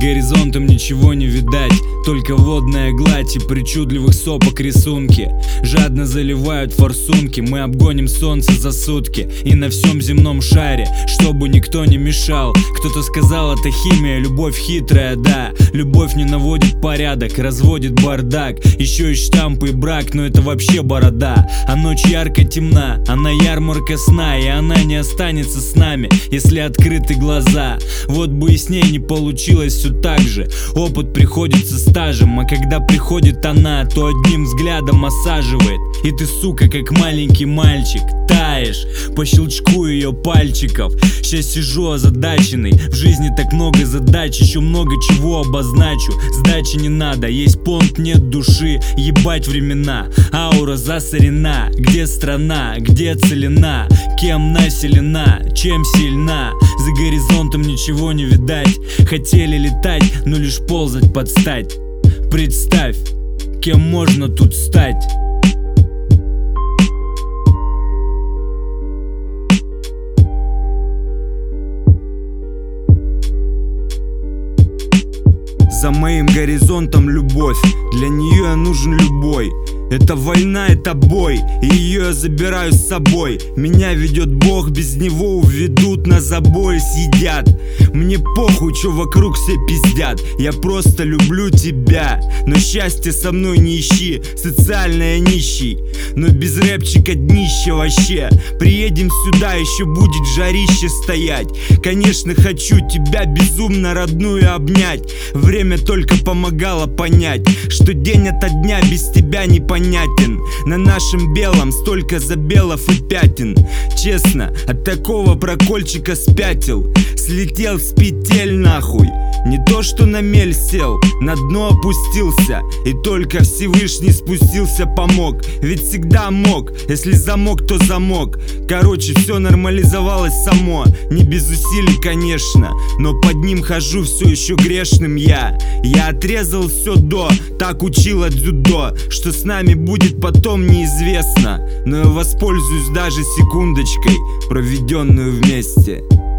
горизонтом ничего не видать, только водная гладь и причудливых сопок рисунки. Жадно заливают форсунки, мы обгоним солнце за сутки. И на всем земном шаре, чтобы никто не мешал. Кто-то сказал, это химия, любовь хитрая, да. Любовь не наводит порядок, разводит бардак. Еще и штампы и брак, но это вообще борода. А ночь ярко темна, она ярмарка сна. И она не останется с нами, если открыты глаза. Вот бы и с ней не получилось все так же. Опыт приходит со стажем, а когда приходит она, то одним взглядом осаживает. И ты, сука, как маленький мальчик, таешь по щелчку ее пальчиков. Сейчас сижу озадаченный, в жизни так много задач, еще много чего обозначу. Сдачи не надо, есть понт, нет души, ебать времена. Аура засорена, где страна, где целина, кем населена, чем сильна. За горизонтом ничего не видать, хотели летать, но лишь ползать под стать. Представь, кем можно тут стать. За моим горизонтом любовь, для нее я нужен любой. Это война, это бой, и ее я забираю с собой. Меня ведет Бог, без него уведут на забой, съедят. Мне похуй, что вокруг все пиздят. Я просто люблю тебя, но счастье со мной не ищи. Социально я нищий, но без рэпчика днище вообще. Приедем сюда, еще будет жарище стоять. Конечно, хочу тебя безумно родную обнять. Время только помогало понять, что день ото дня без тебя не понятен. На нашем белом столько забелов и пятен. Честно, от такого прокольчика спятил. Слетел с петель нахуй. Не то что на мель сел, на дно опустился. И только Всевышний спустился, помог. Ведь всегда мог, если замок, то замок. Короче, все нормализовалось само. Не без усилий, конечно, но под ним хожу все еще грешным я. Я отрезал все до, так учила дзюдо. Что с нами будет потом неизвестно, но я воспользуюсь даже секундочкой, проведенную вместе.